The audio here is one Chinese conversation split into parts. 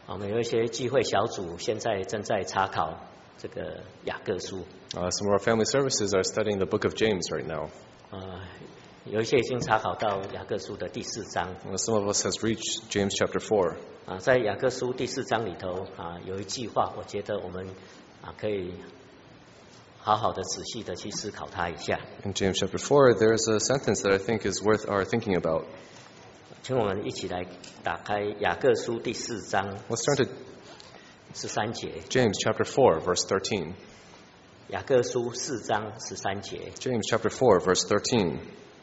我们有一些聚会小组现在正在查考这个雅各书。 Some of our family services are studying the book of James right now. 有一些已经查考到雅各书的第4章。 Some of us has reached James chapter 4. 在雅各书第4章里头有一句话，我觉得我们可以好好的仔细的去思考它一下。 In James chapter 4, there's a sentence that I think is worth our thinking about. 请我们一起来打开雅各书第4章。 Let's turn to 13节。 James chapter 4, verse 13. 雅各书4章13节。 James chapter 4, verse 13.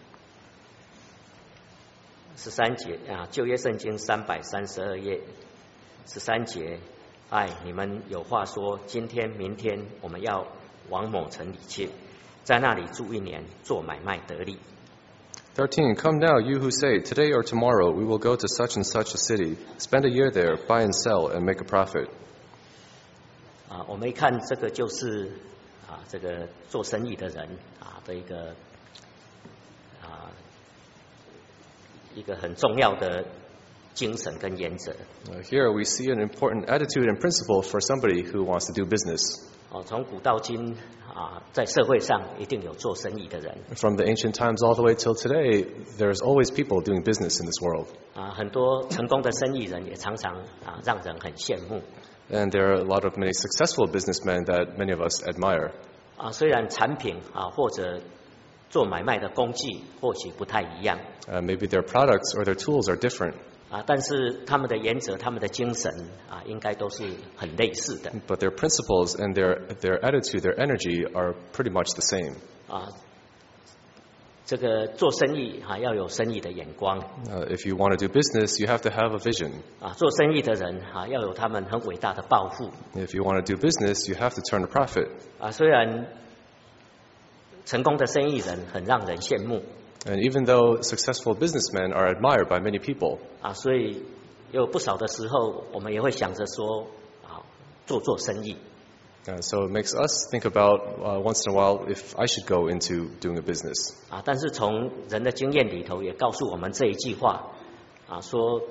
13节旧约圣经332页13节。你们有话说，今天明天我们要往某城里去，在那里住1年，做买卖得利。 13. Come now, you who say, today or tomorrow we will go to such and such a city, spend a year there, buy and sell, and make a profit. 我们一看这个就是这个做生意的人的一个很重要的精神跟原则。 Here we see an important attitude and principle for somebody who wants to do business. 从古到今在社会上一定有做生意的人。 From the ancient times all the way till today, there's always people doing business in this world. 很多成功的生意人也常常让人很羡慕。 And there are a lot of many successful businessmen that many of us admire. 虽然产品或者做买卖的工具或许不太一样。 Maybe their products or their tools are different. 但是他们的原则、他们的精神应该都是很类似的。 But their principles and their attitude, their energy are pretty much the same. 这个做生意要有生意的眼光。 If you want to do business, you have to have a vision. 做生意的人要有他们很伟大的抱负。 If you want to do business, you have to turn a profit. 虽然成功的生意人很让人羡慕。 And even though successful businessmen are admired by many people, 所以有不少的时候，我们也会想着说做生意。 So it makes us think about once in a while if I should go into doing a business. 但是从人的经验里头也告诉我们这一句话说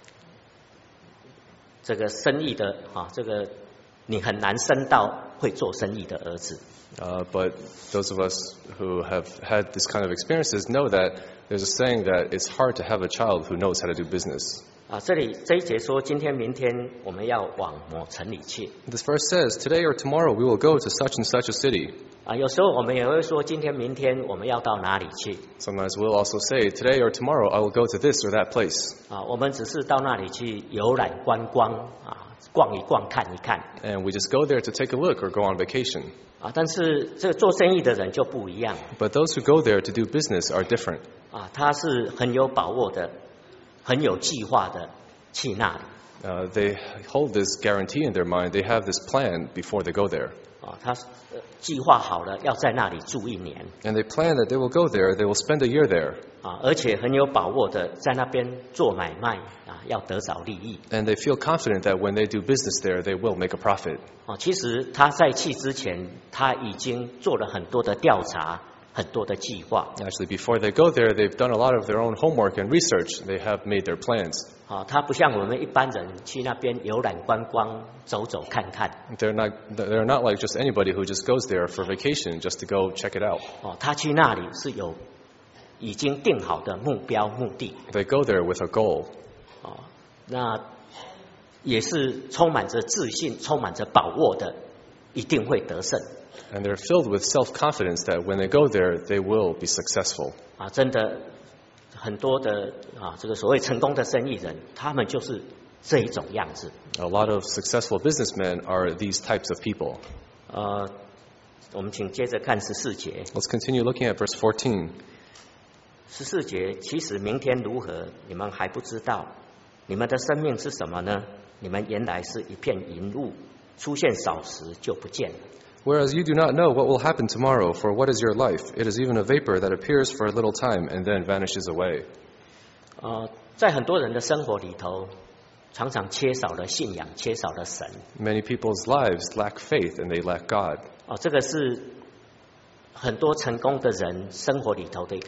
这个生意的这个你很难生到会做生意的儿子。 But those of us who have had this kind of experiences know that there's a saying that it's hard to have a child who knows how to do business. 这一节说，今天明天我们要往某城里去。 This verse says, today or tomorrow we will go to such and such a city. 有时候我们也会说，今天明天我们要到哪里去。 Sometimes we'll also say, today or tomorrow I will go to this or that place. 我们只是到那里去游览观光逛一逛看一看。 And we just go there to take a look or go on vacation. 但是这个做生意的人就不一样。 But those who go there to do business are different. 他是很有把握的，很有计划的去那里。 They hold this guarantee in their mind. They have this plan before they go there. 他计划好了要在那里住1年。 And they plan that they will go there. They will spend a year there. 而且很有把握的在那边做买卖要得着利益。 And they feel confident that when they do business there, they will make a profit. 其实他在去之前，他已经做了很多的调查，很多的计划。 Actually, before they go there, they've done a lot of their own homework and research. They have made their plans. 他不像我们一般人去那边游览观光，走走看看。 They're not like just anybody who just goes there for vacation just to go check it out. 他去那里是有已经定好的目标目的。 They go there with a goal. 那也是充满着自信、充满着把握的，一定会得胜。 And they're filled with self-confidence that when they go there, they will be successful. 真的很多的这个所谓成功的生意人，他们就是这一种样子。 A lot of successful businessmen are these types of people. 我们请接着看14节。 Let's continue looking at verse 14. 14节，其实明天如何，你们还不知道。你们的生命是什么呢？你们原来是一片云雾，出现少时就不见了。 Whereas you do not know what will happen tomorrow, for what is your life? It is even a vapor that appears for a little time and then vanishes away. 在很多人的生活里头，常常缺少了信仰，缺少了神。 Many people's lives lack faith and they lack God. 这个是很多成功的人生活里头的一个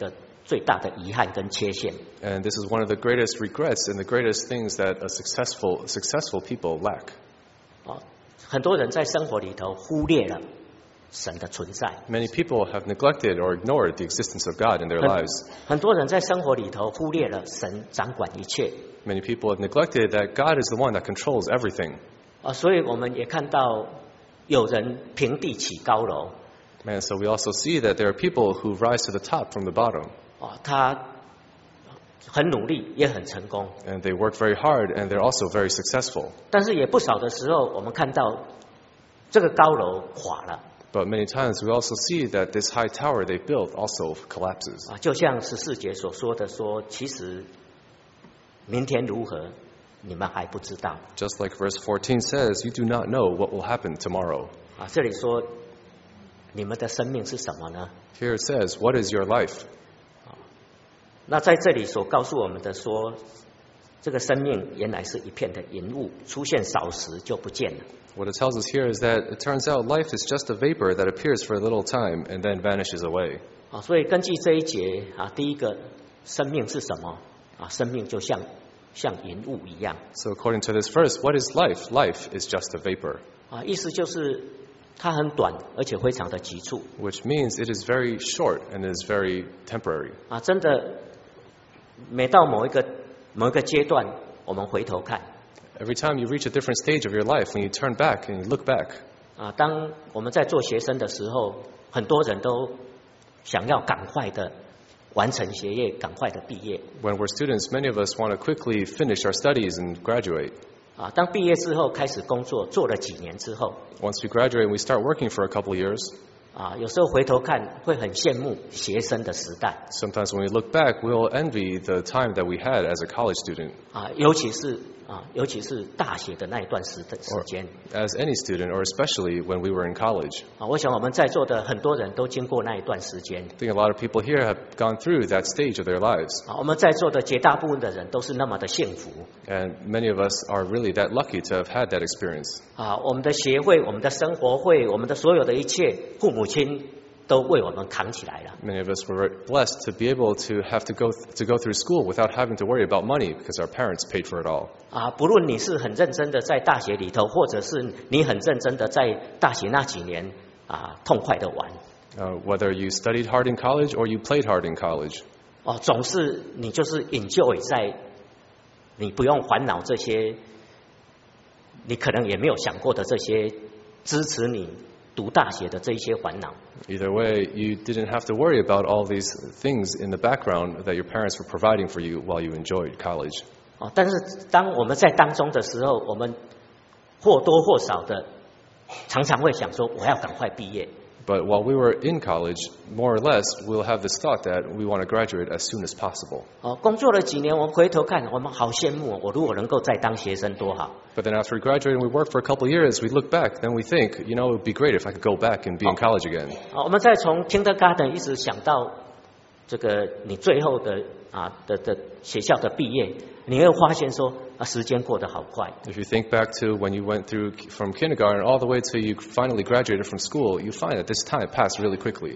最大的遗憾跟缺陷。 And this is one of the greatest regrets and the greatest things that a successful people lack. 很多人在生活里头忽略了神的存在， Many people have neglected or ignored the existence of God in their lives. 很多人在生活里头忽略了神掌管一切。 Many people have neglected that God is the one that controls everything. 所以我们也看到有人平地起高楼， And so we also see that there are people who rise to the top from the bottom. 他很努力，也很成功。 And they work very hard and they're also very successful. 但是也不少的时候，我们看到这个高楼垮了， But many times we also see that this high tower they built also collapses. 就像14节所说的说，其实明天如何，你们还不知道。 Just like verse 14 says, you do not know what will happen tomorrow. 这里说你们的生命是什么呢？ Here it says, what is your life? 那在这里所告诉我们的说，这个生命原来是一片的云雾，出现少时就不见了。 What it tells us here is that it turns out life is just a vapor that appears for a little time and then vanishes away. 所以根据这一节第一个生命是什么？生命就像云雾一样。 So according to this verse, what is life? Life is just a vapor. 意思就是它很短，而且非常的急促。 Which means it is very short and is very temporary. 真的，每到某一个阶段，我们回头看， Every time you reach a different stage of your life, when you turn back and you look back, 当我们在做学生的时候，很多人都想要赶快的完成学业，赶快的毕业。 when we're students, many of us want to quickly finish our studies and graduate. 当毕业之后开始工作，做了几年之后， Once we graduate, we start working for a couple of years. 有时候回头看会很羡慕学生的时代。 Sometimes when we look back, we'll envy the time that we had as a college student. 尤其是大学的那一段时间。 As any student, or especially when we were in college. 我想我们在座的很多人都经过那一段时间。 I think a lot of people here have gone through that stage of their lives. 我们在座的绝大部分的人都是那么的幸福。 And many of us are really that lucky to have had that experience. 我们的协会、我们的生活会、我们的所有的一切，父母亲都为我们扛起来了。 Many of us were blessed to be able to have to go through school without having to worry about money because our parents paid for it all. 不论你是很认真的在大学里头，或者是你很认真的在大学那几年痛快的玩。 Whether you studied hard in college or you played hard in college. 总是你就是 enjoy 在你不用烦恼这些，你可能也没有想过的这些支持你读大学的这一些烦恼。 Either way, you didn't have to worry about all these things in the background that your parents were providing for you while you enjoyed college. 但是当我们在当中的时候，我们或多或少的常常会想说，我要赶快毕业。 But while we were in college, more or less, we'll have this thought that we want to graduate as soon as possible. 工作了几年，我们回头看，我们好羡慕我如果能够再当学生多好。 But then after we graduate and we work for a couple of years, we look back, then we think, it would be great if I could go back and be in college again. 我们再从 kindergarten 一直想到这个你最后的学校的毕业，你会发现说时间过得好快。 If you think back to when you went through from kindergarten all the way to you finally graduated from school, you find that this time passed really quickly.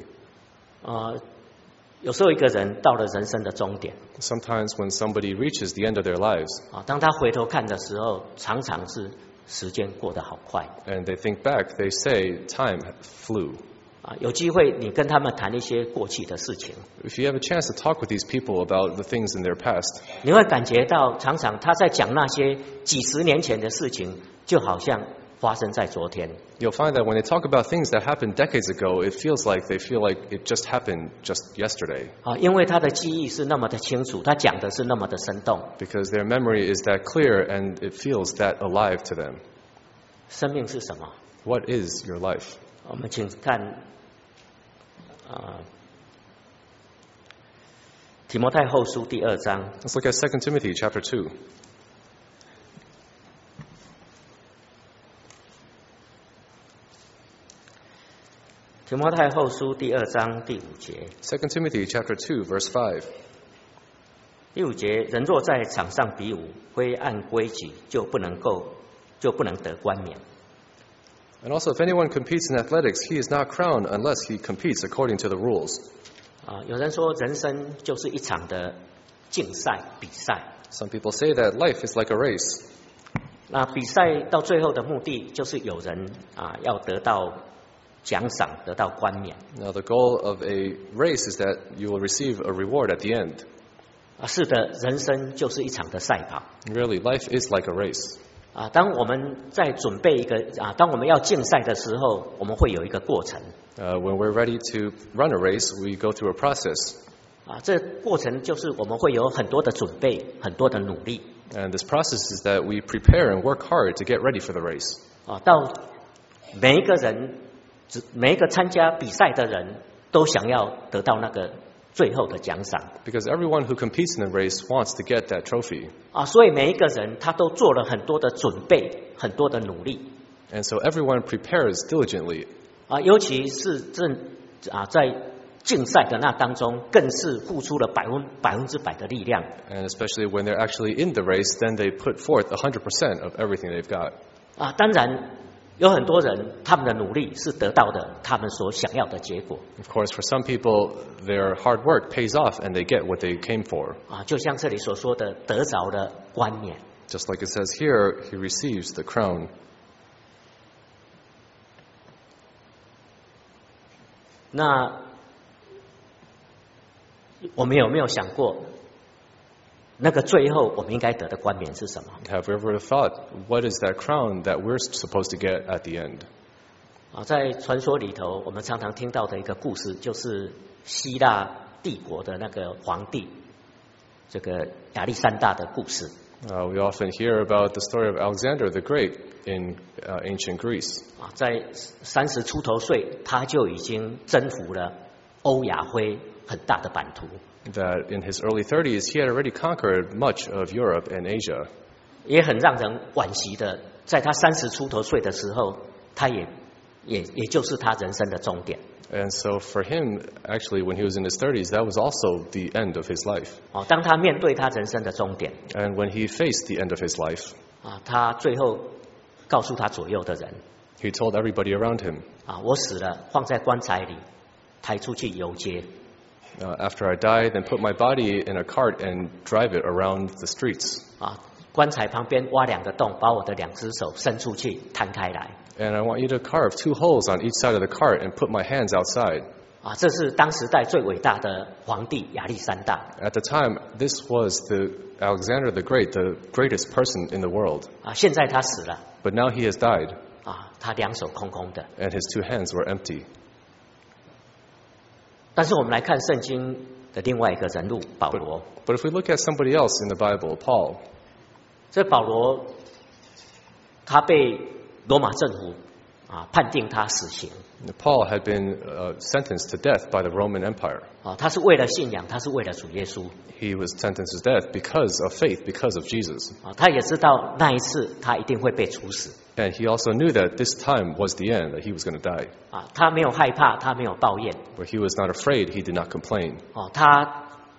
有时候一个人到了人生的终点， Sometimes when somebody reaches the end of their lives, 当他回头看的时候，常常是时间过得好快。 and they think back, they say time flew. 有机会你跟他们谈一些过去的事情， If you have a chance to talk with these people about the things in their past, 你会感觉到常常他在讲那些几十年前的事情，就好像发生在昨天。 you'll find that when they talk about things that happened decades ago, it feels like they feel like it just happened just yesterday. 因为他的记忆是那么的清楚，他讲的是那么的生动。 Because their memory is that clear and it feels that alive to them. 生命是什么？ What is your life? 我们请看提摩太后书第2章。 Let's look at 2 Timothy chapter 2. 提摩太后书第2章第5节。 2 Timothy chapter 2 verse 5. 第5节，人若在场上比武，非按规矩，就不能得冠冕。 And also, if anyone competes in athletics, he is not crowned unless he competes according to the rules. 有人说人生就是一场的竞赛比赛。 Some people say that life is like a race. 那比赛到最后的目的就是有人要得到奖赏，得到冠冕。 Now the goal of a race is that you will receive a reward at the end. 是的，人生就是一场的赛跑。 Really, life is like a race. 当我们在准备一个当我们要竞赛的时候，我们会有一个过程。 When we're ready to run a race, we go through a process. 这过程就是我们会有很多的准备，很多的努力。 And this process is that we prepare and work hard to get ready for the race. 到每一个人，每一个参加比赛的人都想要得到那个最后的奖赏。 Because everyone who competes in the race wants to get that trophy. 所以每一个人他都做了很多的准备，很多的努力。 And so everyone prepares diligently. 尤其是在竞赛的那当中，更是付出了100%的力量。 And especially when they're actually in the race, then they put forth 100% of everything they've got. 当然有很多人他们的努力是得到的他们所想要的结果。 Of course, for some people, their hard work pays off and they get what they came for. 就像这里所说的，得着了冠冕。 Just like it says here, he receives the crown. 那我们有没有想过，那个最后我们应该得的冠冕是什么？ Have we ever thought, what is that crown that we're supposed to get at the end? 在传说里头，我们常常听到的一个故事，就是希腊帝国的那个皇帝，这个亚历山大的故事。 We often hear about the story of Alexander the Great in ancient Greece. 在30出头岁，他就已经征服了欧亚非很大的版图。 That in his early 30s, he had already conquered much of Europe and Asia. 也很让人惋惜的，在他30出头岁的时候，他也就是他人生的终点。 And so for him, actually, when he was in his 30s, that was also the end of his life. 当他面对他人生的终点， And when he faced the end of his life, 他最后告诉他左右的人， he told everybody around him, 我死了，放在棺材里，抬出去游街。 after I die, then put my body in a cart and drive it around the streets. 棺材旁边挖2个洞，把我的2只手伸出去，摊开来。 And I want you to carve 2 holes on each side of the cart and put my hands outside. 这是当时代最伟大的皇帝亚历山大。 At the time, this was the Alexander the Great, the greatest person in the world. 现在他死了。 But now he has died. 他2手空空的。 And his 2 hands were empty. 但是我们来看圣经的另外一个人物保罗。 But if we look at somebody else in the Bible, Paul, 这保罗他被罗马政府判定他死刑。 Paul had been sentenced to death by the Roman Empire. 他是为了信仰，他是为了主耶稣。 He was sentenced to death because of faith, because of Jesus. 他也知道那一次他一定会被处死。 And he also knew that this time was the end, that he was going to die. 他没有害怕，他没有抱怨。 But he was not afraid, he did not complain. 他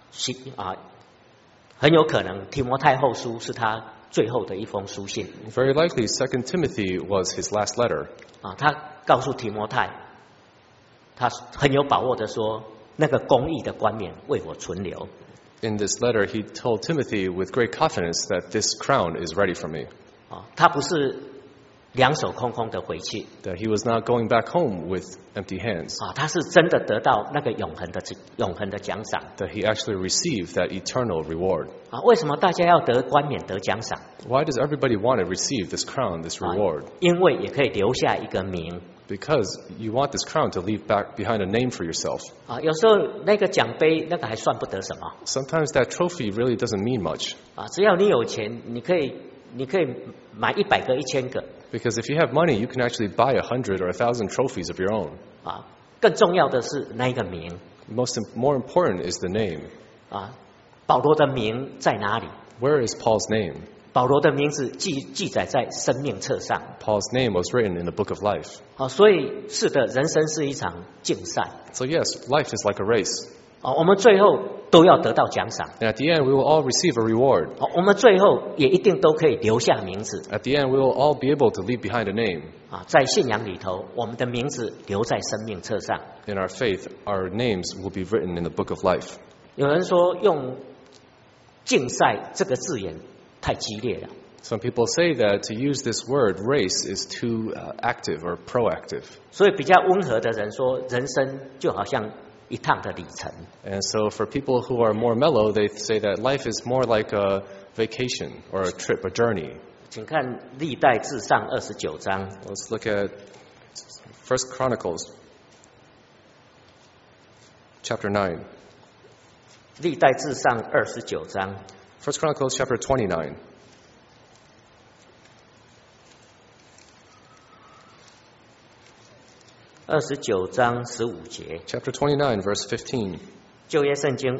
很有可能提摩太后书是他最后的一封书信。 Very likely, 2 Timothy was his last letter. 他告诉提摩太，他很有把握的说，那个公义的冠冕为我存留。 In this letter, he told Timothy with great confidence that this crown is ready for me. 他不是2手空空的回去。 That he was not going back home with empty hands. 他是真的得到那个永恒的奖赏。 That he actually received that eternal reward. 为什么大家要得冠冕得奖赏？ Why does everybody want to receive this crown, this reward? 因为也可以留下一个名。 Because you want this crown to leave back behind a name for yourself. 有时候那个奖杯那个还算不得什么。 Sometimes that trophy really doesn't mean much. 只要你有钱，你可以买100个、1000个。 Because if you have money, you can actually buy 100 or 1,000 trophies of your own. 更重要的是那一个名。 More important is the name. 保罗的名在哪里？ Where is Paul's name? 保罗的名字记载在生命册上。 Paul's name was written in the book of life. 所以是的，人生是一场竞赛。 So yes, life is like a race. 我们最后都要得到奖赏。 And at the end, we will all receive a reward. 我们最后也一定都可以留下名字。 At the end, we will all be able to leave behind a name. 在信仰里头，我们的名字留在生命册上。 In our faith, our names will be written in the book of life. 有人说用竞赛这个字眼太激烈了， Some people say that to use this word, race, is too active or proactive. 所以比较温和的人说，人生就好像一趟的旅程。 And so for people who are more mellow, they say that life is more like a vacation or a trip, a journey. 请看历代志上29章， Let's look at 1 Chronicles chapter 9. 历代志上29章 1 Chronicles chapter 29. 29章15节， Chapter 29, verse 15. 旧约圣经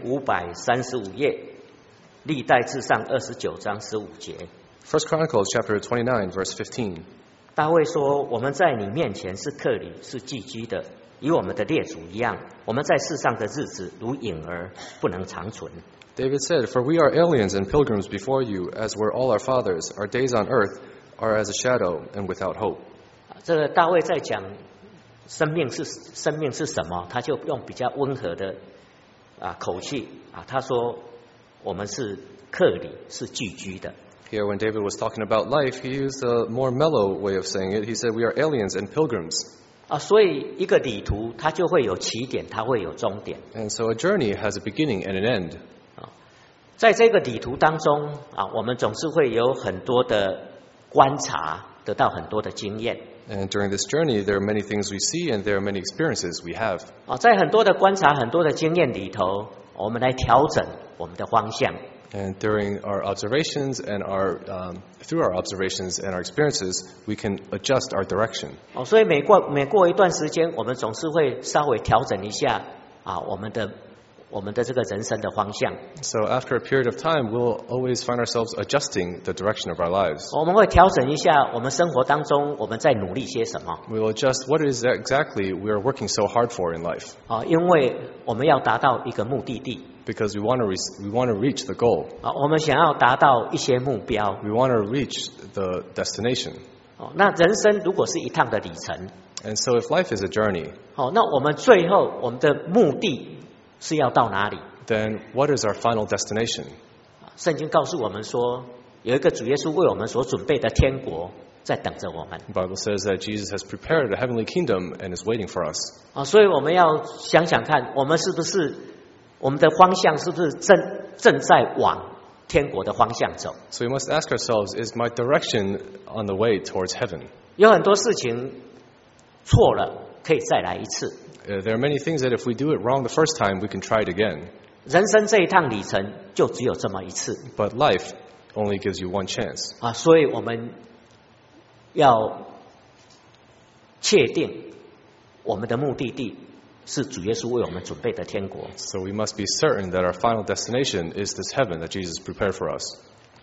535页，历代志上29章15节。 1 Chronicles chapter 29, verse 15. 大卫说：“我们在你面前是客旅，是寄居的，与我们的列祖一样。我们在世上的日子如影儿，不能长存。” David said, "For we are aliens and pilgrims before you, as were all our fathers. Our days on earth are as a shadow and without hope." 这个大卫在讲生命是什么，他就用比较温和的口气他说我们是客旅，是寄居的。 Here, when David was talking about life, he used a more mellow way of saying it. He said, "We are aliens and pilgrims." 所以一个旅途它就会有起点，它会有终点。 And so a journey has a beginning and an end. 在这个旅途当中我们总是会有很多的观察，得到很多的经验。 And during this journey, there are many things we see and there are many experiences we have. 在很多的观察、很多的经验里头，我们来调整我们的方向。 And during our observations and through our observations and our experiences, we can adjust our direction. 所以每过一段时间，我们总是会稍微调整一下我们的这个人生的方向。 So after a period of time, we'll always find ourselves adjusting the direction of our lives. 我们会调整一下我们生活当中我们在努力些什么。 We will adjust what is exactly we are working so hard for in life. 因为我们要达到一个目的地。 Because we want to reach the goal. 我们想要达到一些目标。 We want to reach the destination. 那人生如果是一趟的旅程， And so if life is a journey, 那我们最后我们的目的是要到哪里？ then what is our final destination? 圣经告诉我们说，有一个主耶稣为我们所准备的天国在等着我们。 The Bible says that Jesus has prepared a heavenly kingdom and is waiting for us. 所以我们要想想看，我们是不是我们的方向是不是正在往天国的方向走？ So we must ask ourselves, is my direction on the way towards heaven? 有很多事情错了，可以再来一次。 There are many things that if we do it wrong the first time, we can try it again. 人生这一趟旅程就只有这么一次。 But life only gives you one chance. 所以我们要确定我们的目的地是主耶稣为我们准备的天国。 So we must be certain that our final destination is this heaven that Jesus prepared for us.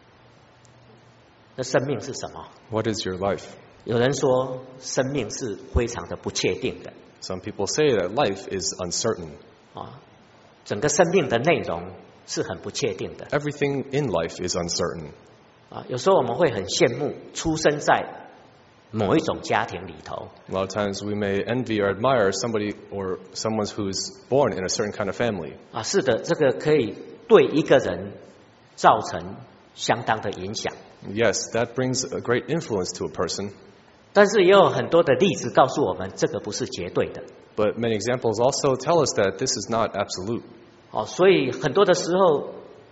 那生命是什么？ What is your life? 有人说，生命是非常的不确定的。 Some people say that life is uncertain. 整个生命的内容是很不确定的。 Everything in life is uncertain. 有时候我们会很羡慕出生在某一种家庭里头。 A lot of times we may envy or admire somebody or someone who's born in a certain kind of family. 是的，这个可以对一个人造成相当的影响。 Yes, that brings a great influence to a person. 但是也有很多的例子告诉我们，这个不是绝对的。 But many examples also tell us that this is not absolute. 所以很多的时候，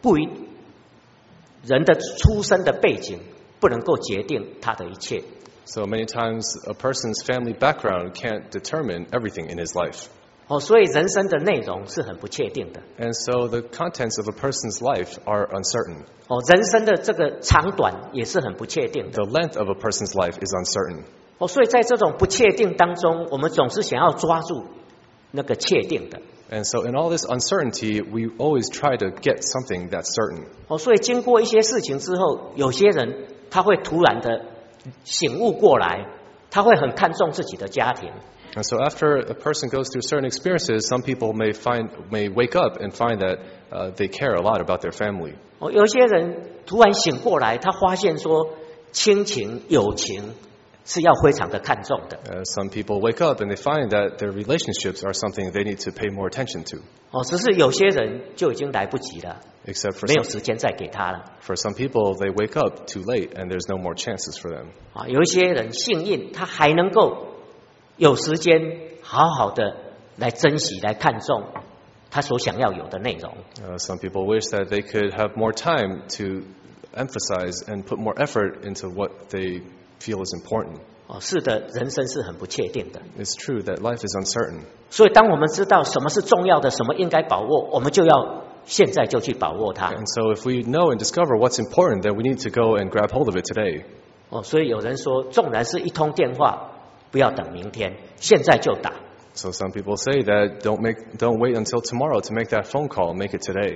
人的出生的背景不能够决定他的一切。 So many times a person's family background can't determine everything in his life. 所以人生的内容是很不确定的。 And so the contents of a person's life are uncertain. 人生的这个长短也是很不确定的。 The length of a person's life is uncertain. 所以在这种不确定当中，我们总是想要抓住那个确定的。 And so in all this uncertainty, we always try to get something that's certain. 所以经过一些事情之后，有些人他会突然的醒悟过来， 他会很看重自己的家庭。 And so after a person goes through certain experiences, some people may wake up and find that they care a lot about their family. 有些人突然醒过来，他发现说亲情、友情是要非常的看重的。 Some people wake up and they find that their relationships are something they need to pay more attention to. 只是有些人就已经来不及了， Except for 没有时间再给他了。 for some people, they wake up too late and there's no more chances for them. 有一些人幸运，他还能够有时间好好的来珍惜、来看重他所想要有的内容。 Some people wish that they could have more time to emphasize and put more effort into what they feel is important. 是的，人生是很不确定的。 It's true that life is uncertain. 所以当我们知道什么是重要的，什么应该把握，我们就要现在就去把握它。 And so if we know and discover what's important, then we need to go and grab hold of it today. 所以有人说，纵然是一通电话，不要等明天，现在就打。 So some people say that don't wait until tomorrow to make that phone call, make it today.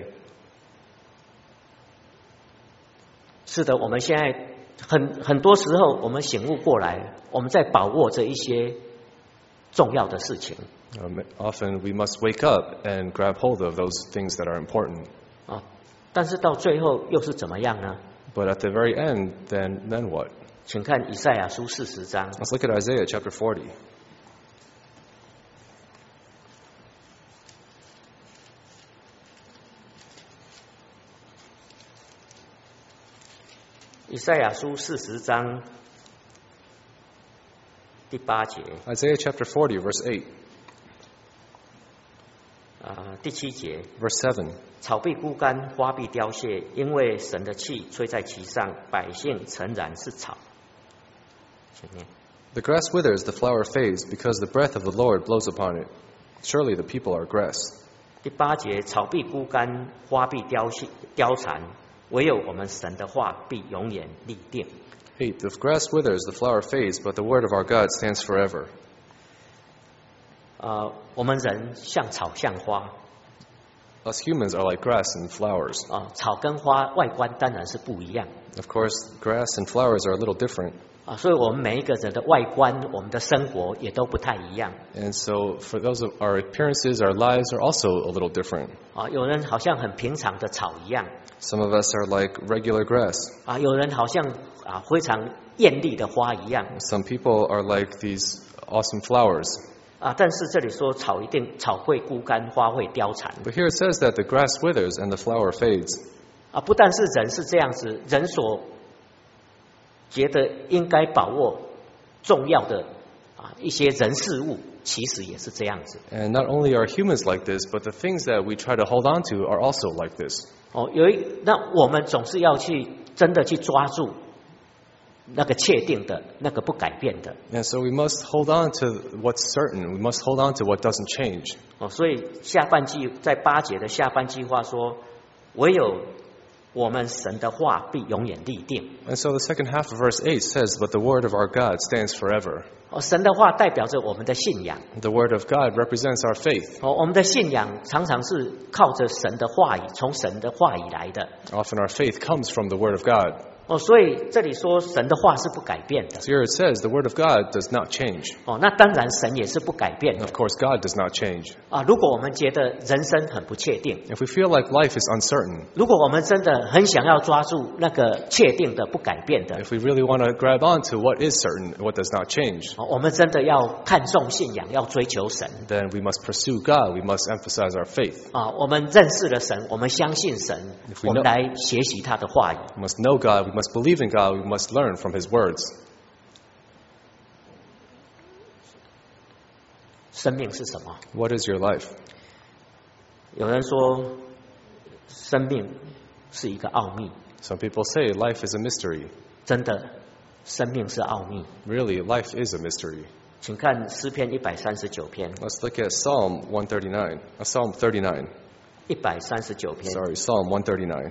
是的，我们现在很多时候我们醒悟过来，我们在把握着一些重要的事情。 Often we must wake up and grab hold of those things that are important. 但是到最后又是怎么样呢？ But at the very end, then what? 请看以赛亚书40章。 Let's look at Isaiah chapter 40. 以赛亚书40章第8节。 Isaiah chapter 40, verse 8, 第7节。 verse 7. 草必枯干，花必凋谢，因为神的气吹在其上，百姓诚然是草。前面 The grass withers, the flower fades, because the breath of the Lord blows upon it. Surely the people are grass. 第8节，草必枯干，花必凋残，唯有我们神的话必永远立定。 8. The grass withers, the flower fades, but the word of our God stands forever. 我们人像草像花。 Us humans are like grass and flowers. 草跟花外观当然是不一样。 Of course, grass and flowers are a little different. 所以我们每一个人的外观，我们的生活也都不太一样。 And so for those of our appearances, our lives are also a little different. 有人好像很平常的草一样。 Some of us are like regular grass. 有人好像非常艳丽的花一样。 Some people are like these awesome flowers. 但是这里说草会枯干，花会凋残。 But here it says that the grass withers and the flower fades. 不但是人是这样子，人所觉得应该把握重要的一些人事物，其实也是这样子。 And not only are humans like this, but the things that we try to hold on to are also like this. 那我们总是要真的去抓住那个确定的，那个不改变的。 And so we must hold on to what's certain. We must hold on to what doesn't change. 所以下半句在8节的下半句话说，唯有我们神的话必永远立定。 And so the second half of verse 8 says, But the word of our God stands forever. 神的话代表着我们的信仰。 The word of God represents our faith. 我们的信仰常常是靠着神的话语，从神的话语来的。 Often our faith comes from the word of God. 所以这里说神的话是不改变的。 So here it says, the word of God does not change. 那当然神也是不改变 And 的。 of course, God does not change. 如果我们觉得人生很不确定， If we feel like life is uncertain, 如果我们真的很想要抓住那个确定的、不改变的， if we really want to grab onto what is certain, what does not change, 我们真的要看重信仰，要追求神。 then we must pursue God. We must emphasize our faith. 我们认识了神，我们相信神， If we know- 我们来学习他的话语。 We must know God. We must believe in God. We must learn from His words. 生命是什么？ What is your life? 有人说，生命是一个奥秘。 Some people say life is a mystery. 真的，生命是奥秘。 Really, life is a mystery. 请看诗篇139篇。 Let's look at Psalm 139. Psalm 39. 139篇。 Sorry, Psalm 139.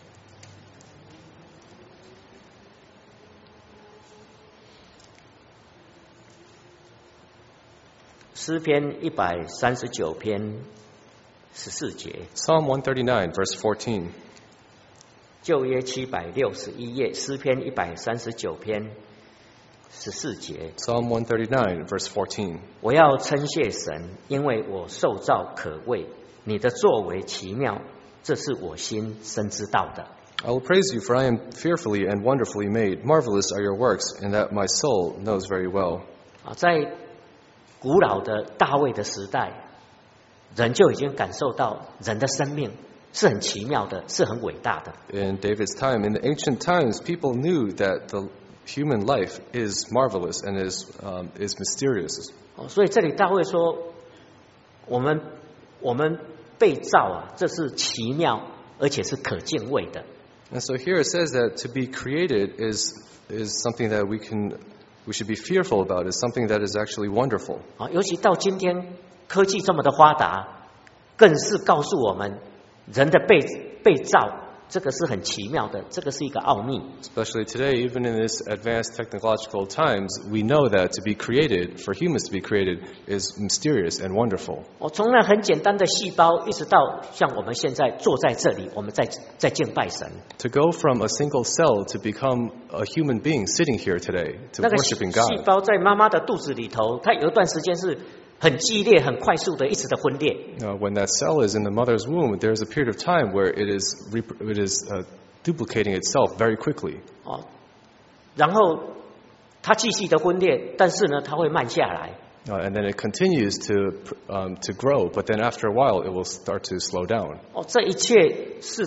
诗篇139篇14节。 Psalm 139, verse 14. 旧约761页，诗篇139篇 14节。 Psalm 139, verse 14. 我要称谢神，因为我受造可畏，你的作为奇妙，这是我心深知道的。 I will praise you, for I am fearfully and wonderfully made. Marvelous are your works, and that my soul knows very well. 在古老的大卫的时代，人就已经感受到人的生命是很奇妙的，是很伟大的。 In David's time, in the ancient times, people knew that the human life is marvelous and is mysterious. 所以这里大卫说，我们被造这是奇妙，而且是可敬畏的。 And so here it says that to be created is something that we should be fearful about, is something that is actually wonderful. 尤其到今天科技这么的发达，更是告诉我们人的被造，这个是很奇妙的，这个是一个奥秘。 Especially today, even in this advanced technological times, we know that to be created, for humans to be created, is mysterious and wonderful. 从那很简单的细胞，一直到像我们现在坐在这里，我们在敬拜神。 To go from a single cell to become a human being sitting here today, to worshiping 那个细胞在妈妈的肚子里头，它有一段时间是很激烈、很快速的，一直的分裂。 When that cell is in the mother's womb, there is a period of time where it is duplicating itself very quickly. 然后它继续的分裂，但是呢，它会慢下来。 And then it continues to grow, but then after a while, it will start to slow down. 这一切是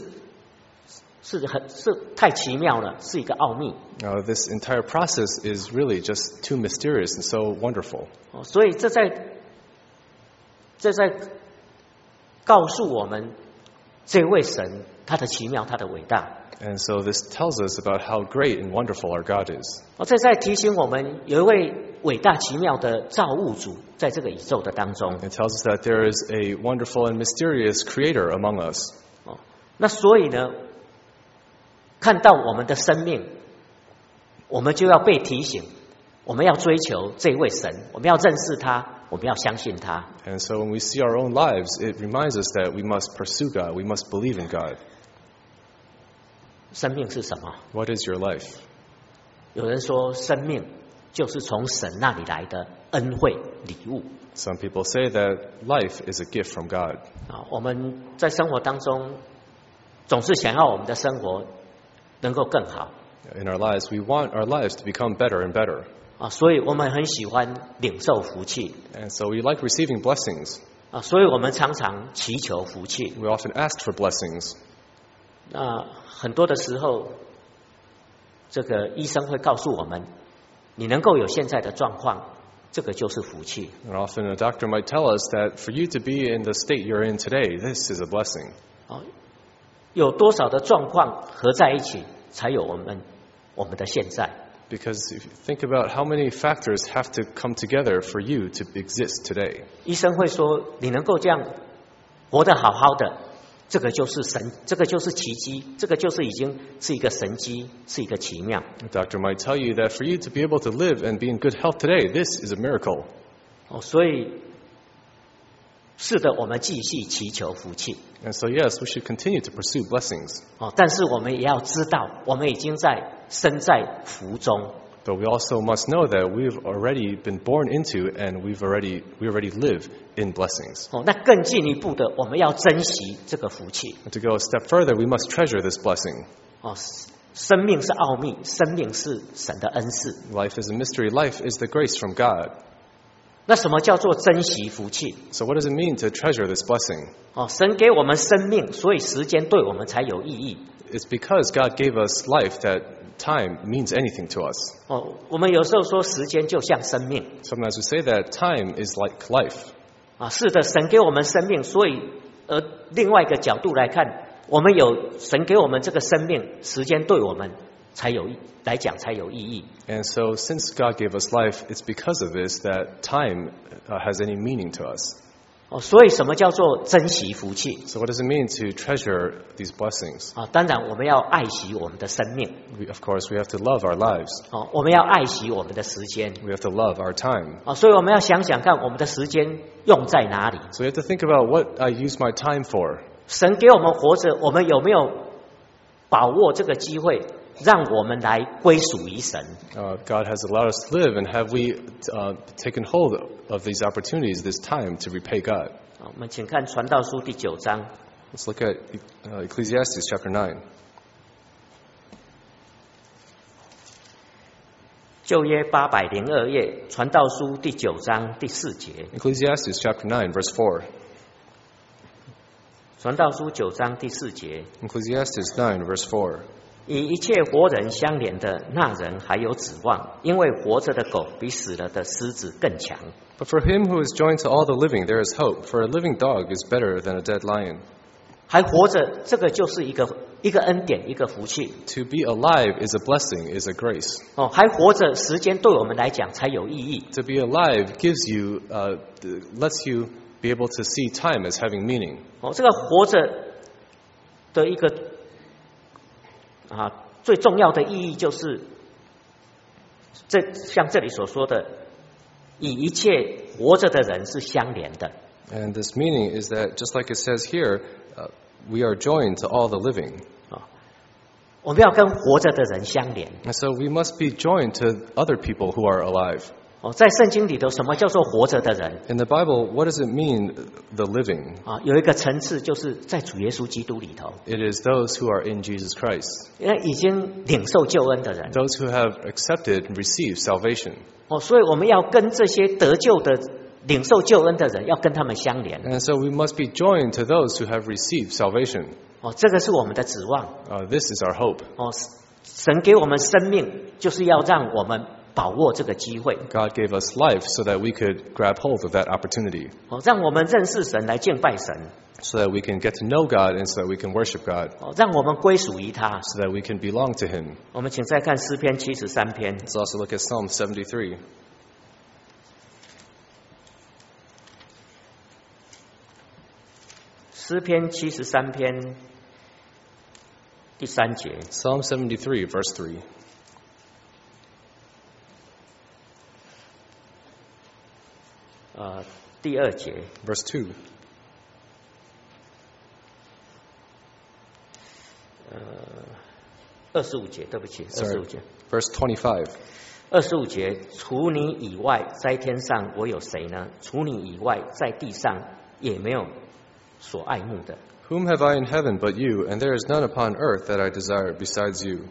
太奇妙了，是一个奥秘。 This entire process is really just too mysterious and so wonderful. 所以这在告诉我们这位神他的奇妙，他的伟大。 And so this tells us about how great and wonderful our God is. 这在提醒我们有一位伟大奇妙的造物主在这个宇宙的当中。 It tells us that there is a wonderful and mysterious creator among us. 那所以呢，看到我们的生命，我们就要被提醒，我们要追求这位神，我们要认识他，我们要相信他。 And so when we see our own lives, it reminds us that we must pursue God, we must believe in God. 生命是什么？ What is your life? 有人说，生命就是从神那里来的恩惠礼物。 Some people say that life is a gift from God. 我们在生活当中总是想要我们的生活能够更好。 In our lives, we want our lives to become better and better. 所以我们很喜欢领受福气。 And so we like receiving blessings. 所以我们常常祈求福气。 We often ask for blessings. 很多的时候，这个医生会告诉我们，你能够有现在的状况，这个就是福气。 And often a doctor might tell us that for you to be in the state you're in today, this is a blessing. 有多少的状况合在一起，才有我们的现在。 Because if you think about how many factors have to come together for you to exist today. 医生会说，你能够这样活得好好的，这个就是神，这个就是奇迹，这个就是已经是一个神迹，是一个奇妙。 The doctor might tell you that for you to be able to live and be in good health today, this is a miracle. 所以是的，我们继续祈求福气。 And so yes, we should continue to pursue blessings. 但是我们也要知道，我们已经身在福中。 But we also must know that we've already been born into and we already live in blessings. 那更进一步的，我们要珍惜这个福气。 And to go a step further, we must treasure this blessing. 生命是奥秘，生命是神的恩赐。 Life is a mystery. Life is the grace from God. 那什么叫做珍惜福气？ So what does it mean to treasure this blessing? 神给我们生命，所以时间对我们才有意义。 It's because God gave us life that time means anything to us. 我们有时候说时间就像生命。 Sometimes we say that time is like life. 是的，神给我们生命，所以另外一个角度来看，我们有神给我们这个生命，时间对我们来讲才有意义。 And so since God gave us life, it's because of this that time has any meaning to us. 所以什么叫做珍惜福气？ So what does it mean to treasure these blessings? 当然我们要爱惜我们的生命。 Of course, we have to love our lives. 我们要爱惜我们的时间。 We have to love our time. 所以我们要想想看，我们的时间用在哪里。 So we have to think about what I use my time for. 神给我们活着，我们有没有把握这个机会让我们来归属于神。 God has allowed us to live, and have we taken hold of these opportunities, this time to repay God? 我们请看传道书第9章。 Let's look at Ecclesiastes chapter 9. 旧约802页，传道书第9章第4节。 Ecclesiastes chapter 9, verse 4. 传道书9章第4节。 Ecclesiastes 9, verse 4. 与一切活人相连的那人还有指望，因为活着的狗比死了的狮子更强。 But for him who is joined to all the living, there is hope, for a living dog is better than a dead lion. 还活着，这个就是一个恩典，一个福气。 To be alive is a blessing, is a grace. 还活着，时间对我们来讲才有意义。 To be alive gives you, lets you be able to see time as having meaning. 这个活着的一个最重要的意义就是，像这里所说的，与一切活着的人是相连的。 And this meaning is that, just like it says here, we are joined to all the living. 我们要跟活着的人相连。 And so we must be joined to other people who are alive. 在圣经里头，什么叫做活着的人？ In the Bible, what does it mean, the living? 有一个层次，就是在主耶稣基督里头。 It is those who are in Jesus Christ. 已经领受救恩的人。 Those who have accepted and received salvation. 所以我们要跟这些得救的、领受救恩的人，要跟他们相连。 And so we must be joined to those who have received salvation. 这个是我们的指望。 This is our hope. 神给我们生命，就是要让我们把握这个机会。 God gave us life so that we could grab hold of that opportunity. 让我们认识神，来敬拜神。 So that we can get to know God and so that we can worship God. 让我们归属于他。 So that we can belong to Him. 我们请再看诗篇73篇。 Let's also look at Psalm 73. 诗篇73篇第3节。 Psalm 73, verse 3. 第2节。 Verse 2. 25节，对不起，25节。 Verse 25. 25节，除你以外，在天上我有谁呢？除你以外，在地上也没有所爱慕的。 Whom have I in heaven but you, and there is none upon earth that I desire besides you.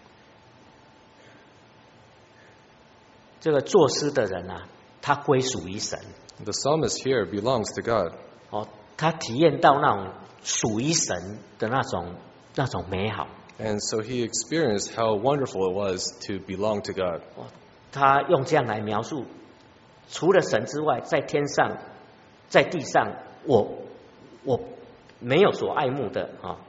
这个作诗的人啊，他归属于神。 The psalmist here belongs to God. 他体验到那种属于神的那种美好。 And so he experienced how wonderful it was to belong to God. 他用这样来描述，除了神之外，在天上，在地上，我没有所爱慕的啊。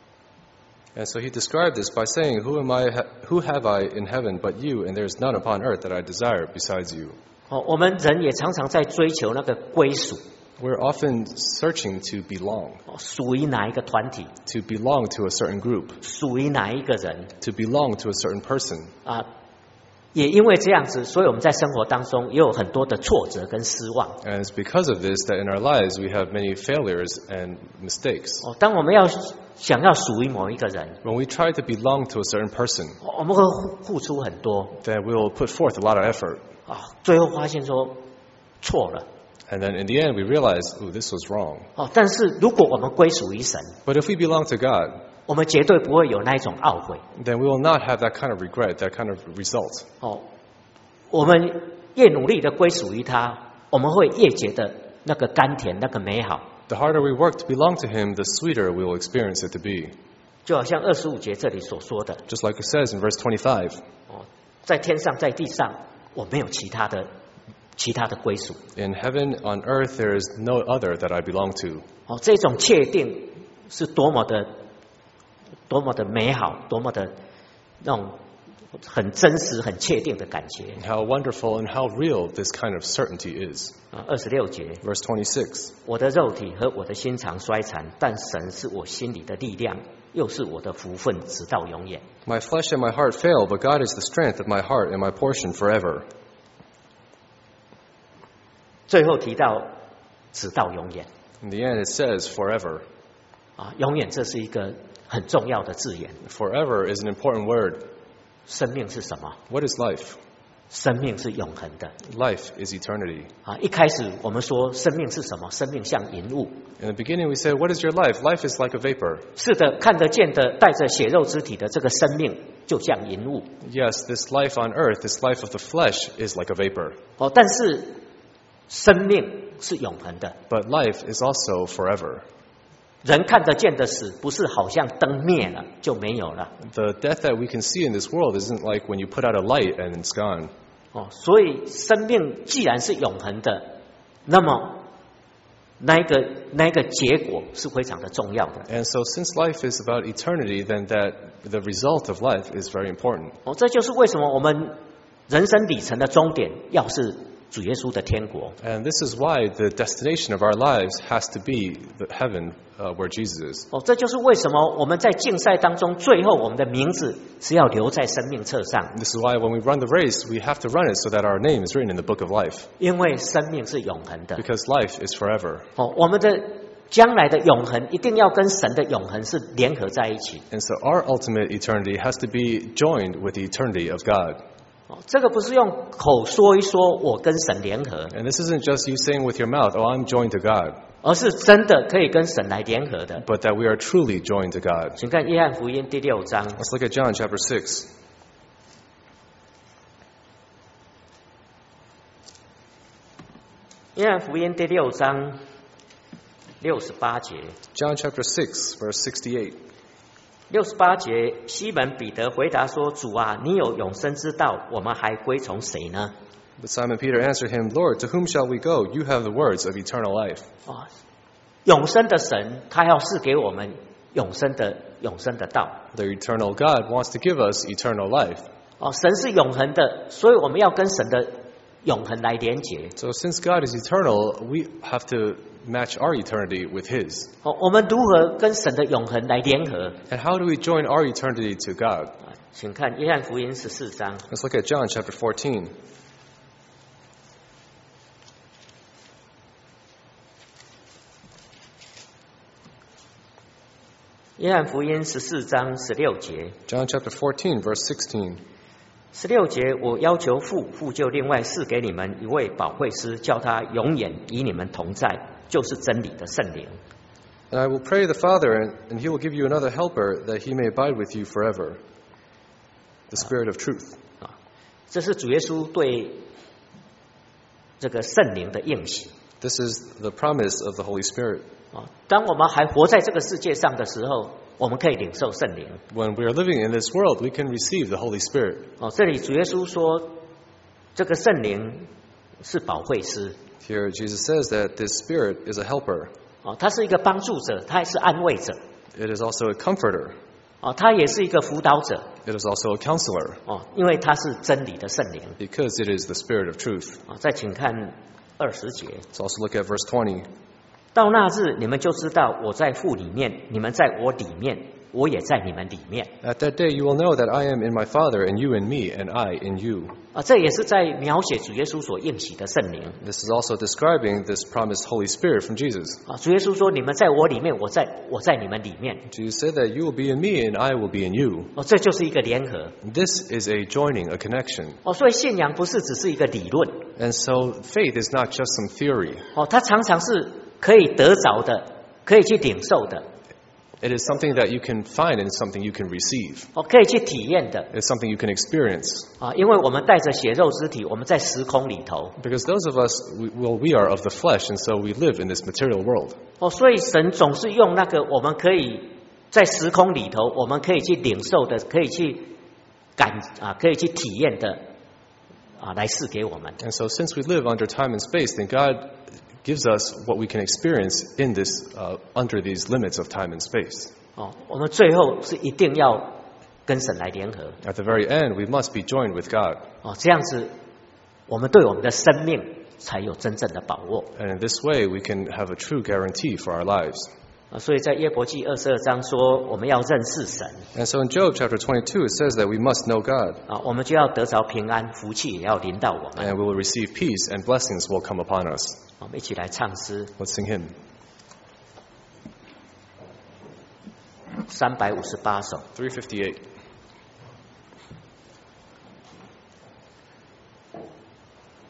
And so he described this by saying, Who have I in heaven but you, and there is none upon earth that I desire besides you. 我们人也常常在追求那个归属。 We're often searching to belong. 属于哪一个团体？ To belong to a certain group. 属于哪一个人？ To belong to a certain person. 也因为这样子，所以我们在生活当中也有很多的挫折跟失望。 And it's because of this that in our lives we have many failures and mistakes. 当我们想要属于某一个人， When we try to belong to a certain person, 我们会付出很多， then we will put forth a lot of effort. 最后发现说错了。 And then in the end we realize, this was wrong. 但是如果我们归属于神， But if we belong to God, 我们绝对不会有那一种懊悔。 then we will not have that kind of regret, that kind of result. 我们越努力的归属于他，我们会越觉得那个甘甜，那个美好。 The harder we work to belong to Him, the sweeter we will experience it to be. 就好像25节这里所说的， Just like it says in verse 25. 在天上，在地上，我没有其他的归属。 In heaven, on earth, there is no other that I belong to. 这种确定是多么的美好，多么的那种很真实、很确定的感觉。 How wonderful and how real this kind of certainty is. 26节 Verse 26. 我的肉体和我的心肠衰残，但神是我心里的力量，又是我的福分，直到永远。 My flesh and my heart fail, but God is the strength of my heart and my portion forever. 最后提到直到永远。 In the end, it says forever. 永远这是一个很重要的字眼。 Forever is an important word. 生命是什么？ What is life? 生命是永恒的。 Life is eternity. 一开始我们说生命是什么？生命像云雾。 In the beginning we said, what is your life? Life is like a vapor. 是的，看得见的带着血肉之体的这个生命就像云雾。 Yes, this life on earth, this life of the flesh is like a vapor. 但是生命是永恒的。 But life is also forever. 人看得见的死，不是好像灯灭了就没有了。 The death that we can see in this world isn't like when you put out a light and it's gone. 所以生命既然是永恒的，那么那一个结果是非常的重要的。 And so since life is about eternity, then that the result of life is very important. 这就是为什么我们人生里程的终点要是主耶稣的天国。 And this is why the destination of our lives has to be the heaven where Jesus is. 这就是为什么我们在竞赛当中，最后我们的名字是要留在生命册上， This is why when we run the race, we have to run it so that our name is written in the book of life. 因为生命是永恒的。 Because life is forever. 我们的将来的永恒一定要跟神的永恒是联合在一起。 And so our ultimate eternity has to be joined with the eternity of God. 这个不是用口说一说我跟神联合， And this isn't just you saying with your mouth, oh, I'm joined to God, 而是真的可以跟神来联合的。 but that we are truly joined to God. 请看约翰福音第6章， Let's look at John chapter 6. 约翰福音第6章68节。 John chapter 6, verse 68. 68节，西门彼得回答说：“主啊，你有永生之道，我们还归从谁呢？” But Simon Peter answered him, Lord, to whom shall we go? You have the words of eternal life. 永生的神，他要赐给我们永生的道。 The eternal God wants to give us eternal life. 神是永恒的，所以我们要跟神的永恒来连结。 So since God is eternal, we have to match our eternity with His. 我们如何跟神的永恒来联合？ And how do we join our eternity to God? 请看约翰福音14章。 Let's look at John chapter 14. 约翰福音14章16节。 John chapter 14, verse 16. 16节，我要求父，父就另外赐给你们一位保惠师，叫他永远与你们同在，就是真理的圣灵。 And I will pray the Father, and He will give you another helper, that He may abide with you forever, the Spirit of truth. 这是主耶稣对这个圣灵的应许。 This is the promise of the Holy Spirit. 当我们还活在这个世界上的时候，我们可以领受圣灵。 When we are living in this world, we can receive the Holy Spirit. 这里主耶稣说，这个圣灵是保惠师。 Here Jesus says that this Spirit is a helper. 他是一个帮助者，他也是安慰者。 It is also a comforter. 他也是一个辅导者。 It is also a counselor. 因为他是真理的圣灵。 Because it is the Spirit of truth. 再请看20节。 Let's also look at verse 20. 到那日，你们就知道我在父里面，你们在我里面，我也在你们里面。 At that day you will know that I am in my Father, and you in me, and I in you. 这也是在描写主耶稣所应许的圣灵。 This is also describing this promised Holy Spirit from Jesus. 主耶稣说：“你们在我里面，我在你们里面。” Jesus said that you will be in me, and I will be in you. 这就是一个联合。 This is a joining, a connection. 所以信仰不是只是一个理论。 And so faith is not just some theory. 它常常是可以得着的，可以去领受的。 It is something that you can find and something you can receive. 可以去体验的。 It's something you can experience. 因为我们带着血肉之体，我们在时空里头。 Because those of us, we are of the flesh, and so we live in this material world. 所以神总是用那个我们可以在时空里头，我们可以去领受的，可以去可以去体验的，来赐给我们。 And so since we live under time and space, then God gives us what we can experience in this, under these limits of time and space. 我们最后是一定要跟神来联合。 At the very end, we must be joined with God. 这样子，我们对我们的生命才有真正的把握。 And in this way, we can have a true guarantee for our lives. 所以在约伯记22章说，我们要认识神。 And so in Job chapter 22, it says that we must know God. 我们就要得着平安，福气也要临到我们。 And we will receive peace, and blessings will come upon us. 我们一起来唱诗。 Let's sing hymn. 358首。 358.